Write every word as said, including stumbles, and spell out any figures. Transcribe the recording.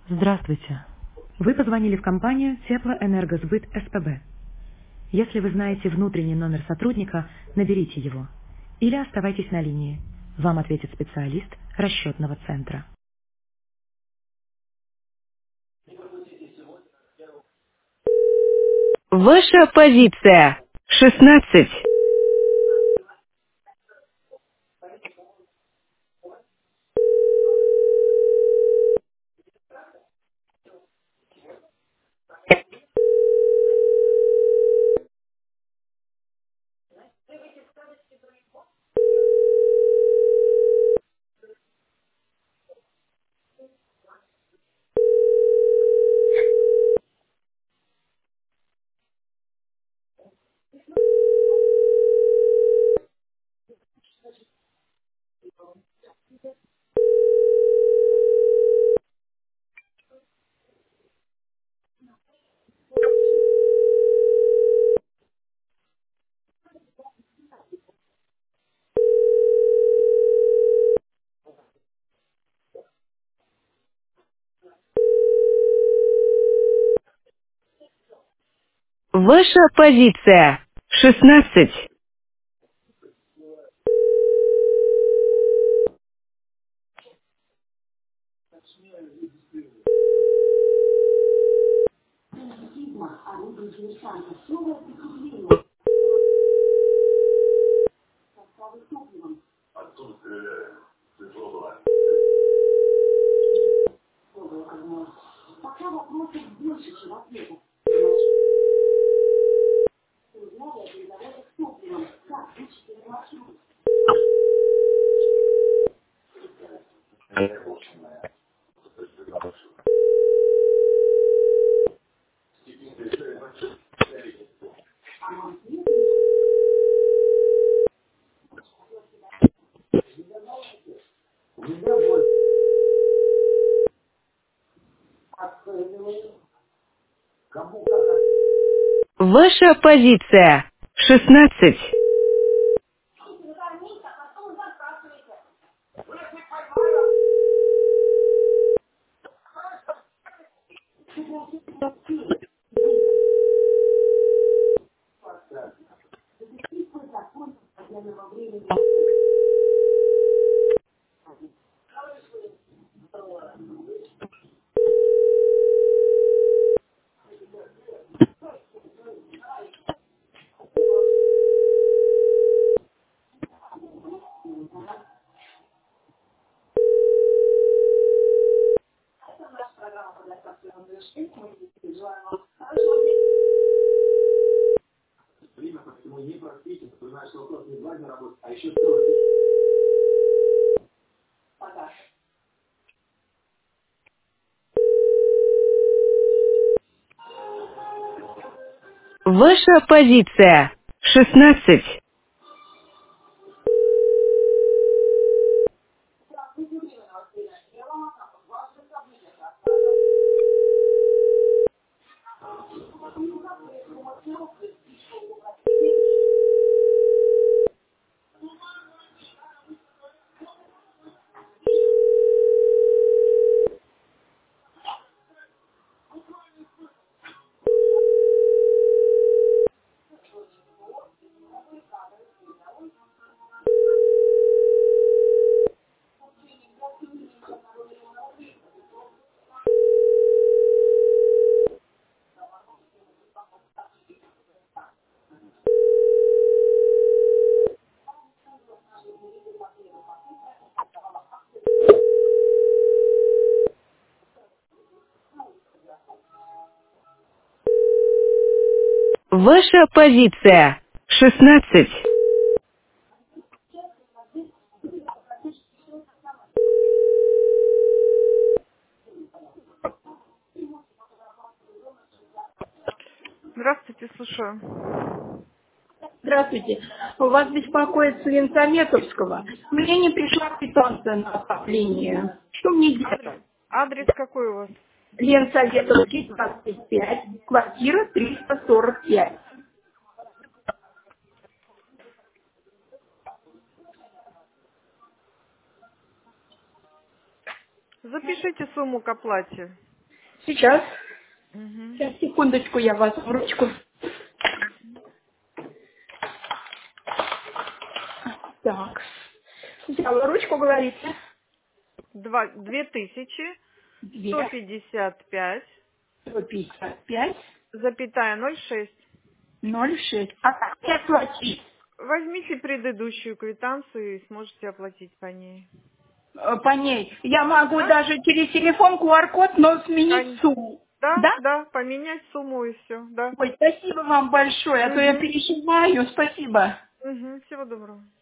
Здравствуйте. Вы позвонили в компанию Теплоэнергосбыт СПБ. Если вы знаете внутренний номер сотрудника, наберите его. Или оставайтесь на линии. Вам ответит специалист расчетного центра. Ваша позиция. шестнадцать. Ваша позиция. шестнадцать. Ваша позиция. шестнадцать. Ваша позиция. шестнадцать. Ваша позиция. шестнадцать. Здравствуйте, слушаю. Здравствуйте. Вас беспокоит Свинцометовского. Мне не пришла квитанция на отопление. Что мне Адрес, делать? адрес какой у вас? Ленсоветовский, двадцать пять, квартира триста сорок пять. Запишите сумму к оплате. Сейчас. Угу. Сейчас, секундочку, я вас в ручку. Так. Взяла ручку, говорите. Два, две тысячи сто Две. пятьдесят пять, Сто пятьдесят пять. запятая ноль шесть. Ноль шесть. А как мне оплатить? Возьмите предыдущую квитанцию и сможете оплатить по ней. Э, По ней. Я могу Да? даже через телефон ку ар код, но сменить Ань, сумму. Да, Да? да, поменять сумму и все, да. Ой, спасибо вам большое, а то я Угу. переживаю. Спасибо. Угу. Всего доброго.